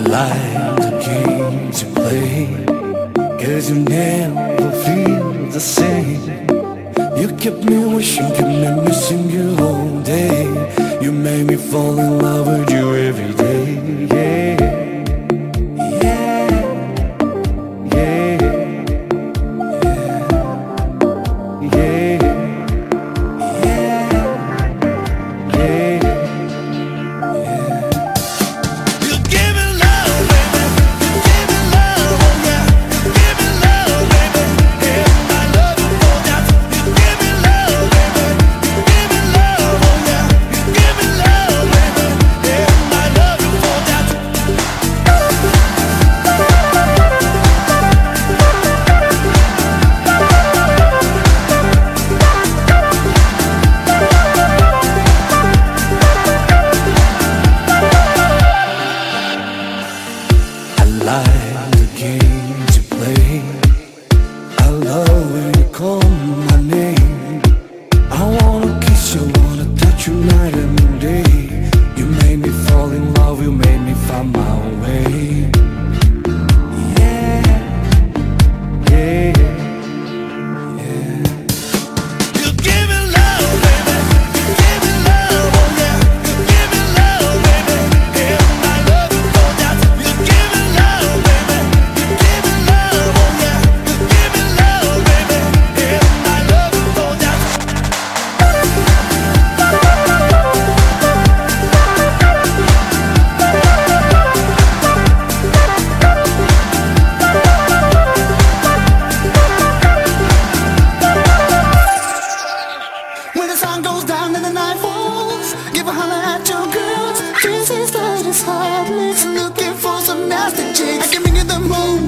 like the games you play, 'cause you never feel the same. You kept me wishing, kept me missing you all day. You made me fall in love with you every day. Yeah, yeah, yeah, yeah, yeah, yeah, yeah. You give me love, baby. You give me love, oh yeah. You give me love, baby. Yeah, I love you for that. You give me love, baby. You give me love, oh yeah. You give me love, baby. Yeah, I love you for that. I like the games you play. I love when you call my name. I wanna kiss you, wanna touch you night and day. You made me fall in love, you made me find my way. Yeah, yeah, yeah. You give me love, baby. You give me love, oh yeah. You give me love, baby. Yeah, I love you for that. You give me love, baby. You give me love, oh yeah. You give me love, baby. Yeah, I love you for that. When the sun goes down and the night falls, give a holler at your girls. This is the heartless, looking for some nasty chicks. I can bring you the moon.